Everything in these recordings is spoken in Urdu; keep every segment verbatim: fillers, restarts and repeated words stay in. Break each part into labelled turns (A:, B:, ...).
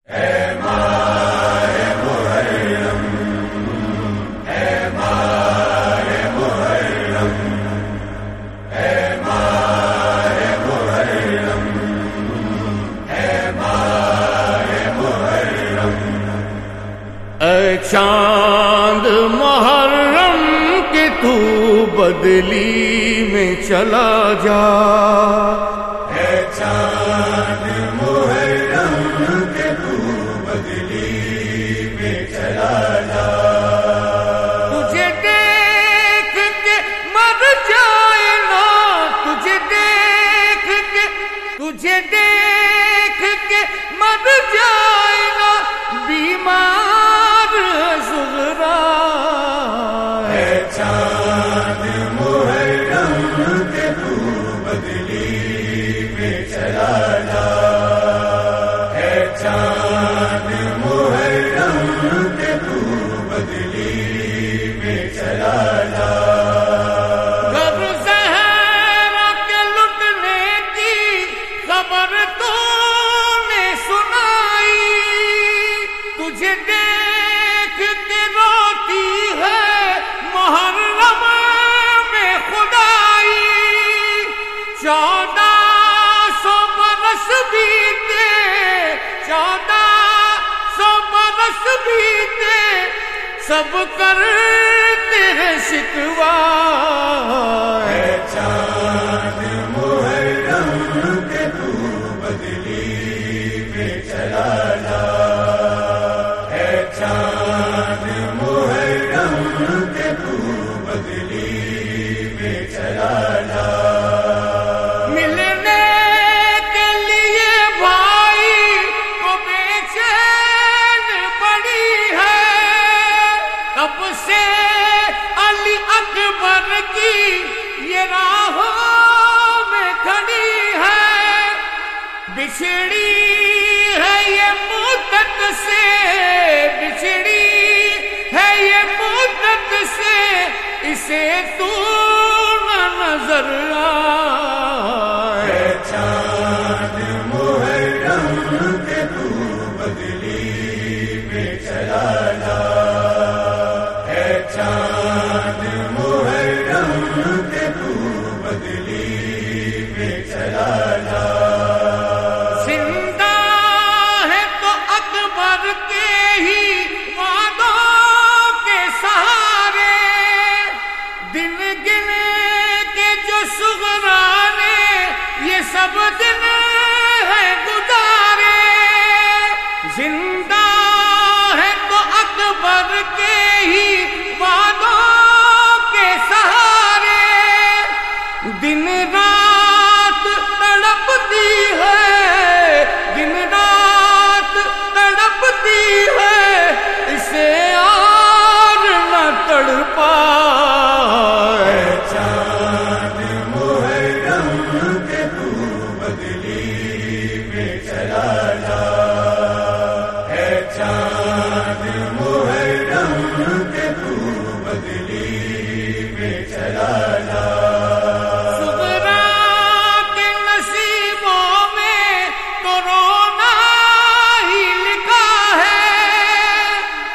A: اے چاند محرم کہ تو بدلی میں چلا جا،
B: اے چاند محرم کہ تو بدلی میں چلا جا،
A: تجھے دیکھ کے مر جائے نا، تجھے دیکھ کے تجھے دیکھ کے مر جائے نا بیمار
B: چاند محرم کہ تو بدلی میں چلا جا، اے چاند محرم کہ تو بدلی میں چلا جا،
A: گھر زہرا کے لٹنے کی خبر تو نے سنائی، تجھے دیکھ کے روتی ہے محرم میں خدائی، چودہ سو برس بیتے، چودہ سو برس بیتے، سب کرتے ہیں شکوہ،
B: اے چاند محرم کہ تو بدلی میں چلا جا، اے چاند محرم کہ تو بدلی میں چلا جا،
A: ملنے کے لیے بھائی کو بے چین پڑی ہے، کب سے علی اکبر کی یہ راہوں میں کھڑی ہے، بچھڑی ہے یہ مدت سے، بچھڑی ہے یہ مدت سے، اسے تو نہ نظر آئے،
B: اے چاند محرم کہ تو بدلی میں چلا جا، اے چاند محرم کہ تو بدلی میں چلا جا،
A: زندہ ہے تو اکبر کے ہی وعدوں کے سہارے، دن گنے کے جو صغرا نے یہ سب دن ہے گزارے، زندہ ہے تو اکبر کے ہی وعدوں کے سہارے، دن رات تڑپتی ہے، دن رات تڑپتی ہے، اسے اور نہ تڑپا،
B: اے چاند محرم کہ تو بدلی میں چلا جا، اے چاند محرم کہ تو بدلی میں چلا جا،
A: صغرا کے نصیبوں میں تو رونا ہی لکھا ہے،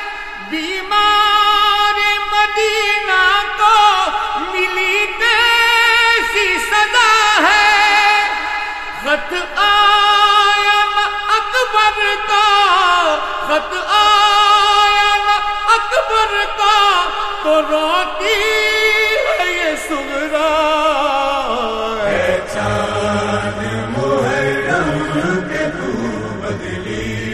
A: بیمار مدینہ کو ملی کیسی صدا ہے، خط آیا نہ اکبر کا، خط آیا نہ اکبر کا، تو روتی ہے یہ صغرا،
B: اے چاند محرم کہ تو بدلی